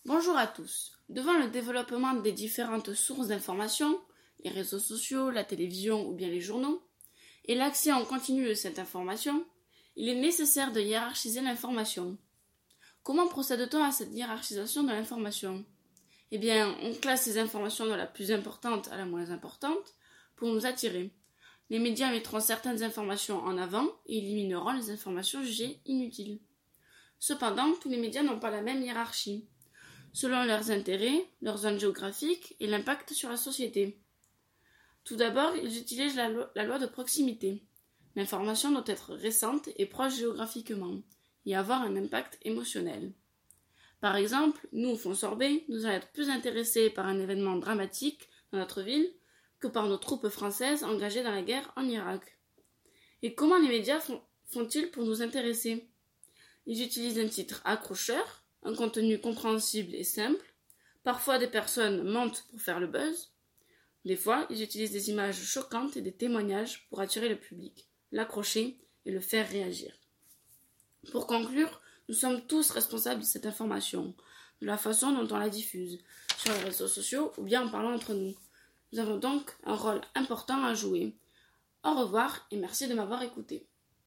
Bonjour à tous. Devant le développement des différentes sources d'information, les réseaux sociaux, la télévision ou bien les journaux, et l'accès en continu de cette information, il est nécessaire de hiérarchiser l'information. Comment procède-t-on à cette hiérarchisation de l'information ? Eh bien, on classe ces informations de la plus importante à la moins importante pour nous attirer. Les médias mettront certaines informations en avant et élimineront les informations jugées inutiles. Cependant, tous les médias n'ont pas la même hiérarchie, selon leurs intérêts, leur zone géographique et l'impact sur la société. Tout d'abord, ils utilisent la loi de proximité. L'information doit être récente et proche géographiquement, et avoir un impact émotionnel. Par exemple, nous, au Font-Sorbet, nous allons être plus intéressés par un événement dramatique dans notre ville que par nos troupes françaises engagées dans la guerre en Irak. Et comment les médias font-ils pour nous intéresser ? Ils utilisent un titre accrocheur, un contenu compréhensible et simple. Parfois, des personnes mentent pour faire le buzz. Des fois, ils utilisent des images choquantes et des témoignages pour attirer le public, l'accrocher et le faire réagir. Pour conclure, nous sommes tous responsables de cette information, de la façon dont on la diffuse, sur les réseaux sociaux ou bien en parlant entre nous. Nous avons donc un rôle important à jouer. Au revoir et merci de m'avoir écouté.